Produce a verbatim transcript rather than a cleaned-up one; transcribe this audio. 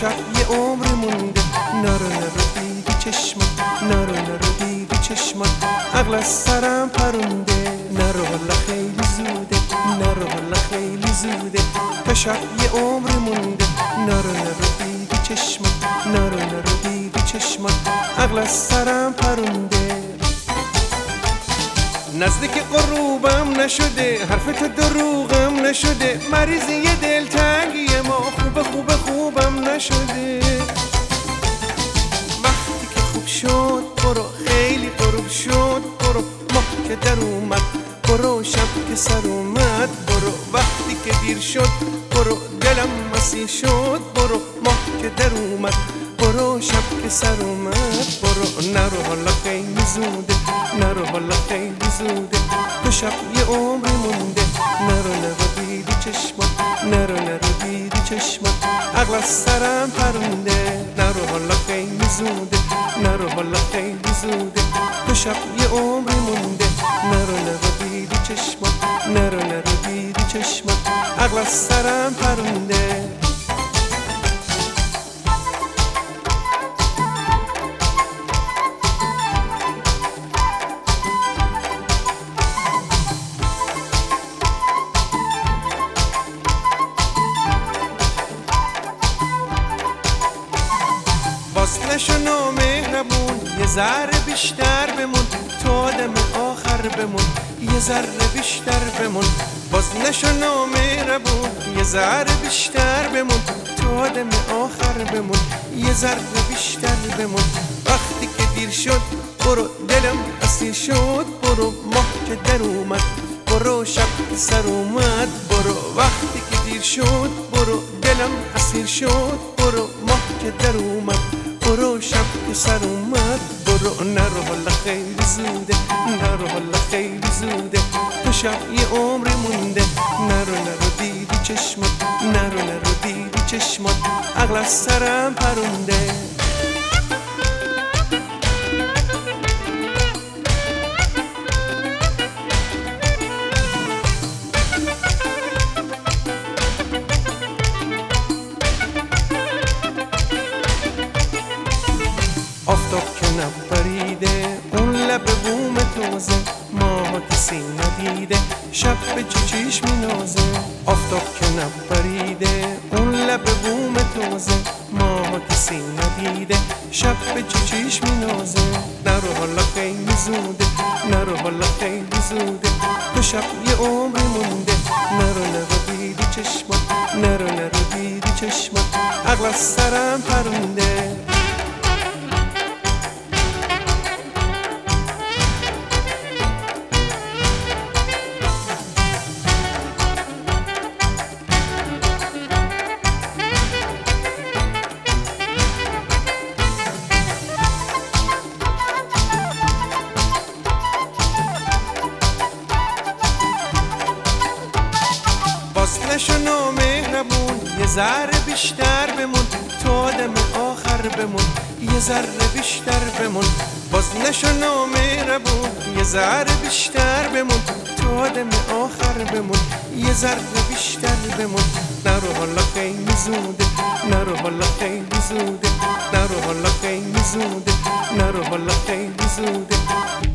شب یه عمر مونده. نرو نرو بیدی چشمات، نرو نرو بیدی چشمات، عقل از سرم پرونده. نرو حالا خیلی زوده، نرو حالا خیلی زوده، تا شب یه عمر مونده. نرو نرو بیدی چشمات، نرو نرو بیدی چشمات، عقل از سرم پرونده. نزدیک غروبم نشده، حرف تو دروغم نشده، مریضی دلتنگی ما خوب خوب خوبم نشده. وقتی که خوب شد برو، خیلی غروب شد برو، ماه که در اومد برو، شب که سر اومد برو. وقتی که دیر شد برو، دلم مسیح شد برو، ماه که در اومد برو، شب که سر اومد برو. نرو حالا خیلی زوده، نرو حالا خیلی زوده، تو شب یه عمر مونده. نرو نرو بیدی چشمات، نرو نرو بیدی چشمات، عقل از سرم پرونده. نرو حالا خیلی زوده، نرو حالا خیلی زوده، تو شب یه عمر مونده. نرو نرو بیدی چشمات، نرو نرو بیدی چشمات، عقل از سرم پرونده. باز نشو نامهربون، یه ذره بیشتر بمون، تو آدم آخر بمون، یه ذره بیشتر بمون. باز نشو نامهربون، یه ذره بیشتر بمون، تو آدم آخر بمون، یه ذره بیشتر بمون. وقتی که دیر شد برو، دلم اسیر شد برو، ماه که در اومد برو، شب که سر اومد برو. وقتی که دیر شد برو، دلم اسیر شد برو، ماه که در اومد برو، شب که سر اومد برو. نرو حالا خیلی زوده، نرو حالا خیلی زوده، تو شب یه عمر مونده. نرو نرو دیدی چشمات، نرو نرو دیدی چشمات، عقل از سرم پرونده. آفتاب که نپریده، اون لب بوم تازه، ماه کسی ندیده، شب به چیچیش مینازه. آفتاب که نپریده، اون لب بوم تازه، ماه کسی ندیده، شب به چیچیش مینازه. نرو حالا خیلی زوده، نرو حالا خیلی زوده، تو شب یه عمر مونده. نرو نرو بیدی چشمات، نرو نرو بیدی چشمات، عقل از سرم پرونده. باز نشو نامهربون، یه ذره بیشتر بمون، تو آدم آخر بمون، یه ذره بیشتر بمون. باز نشو نامهربون، یه ذره بیشتر بمون، تو آدم آخر بمون، یه ذره بیشتر بمون. نرو حالا خیلی زوده، نرو حالا خیلی زوده، نرو حالا خیلی زوده، نرو حالا خیلی زوده.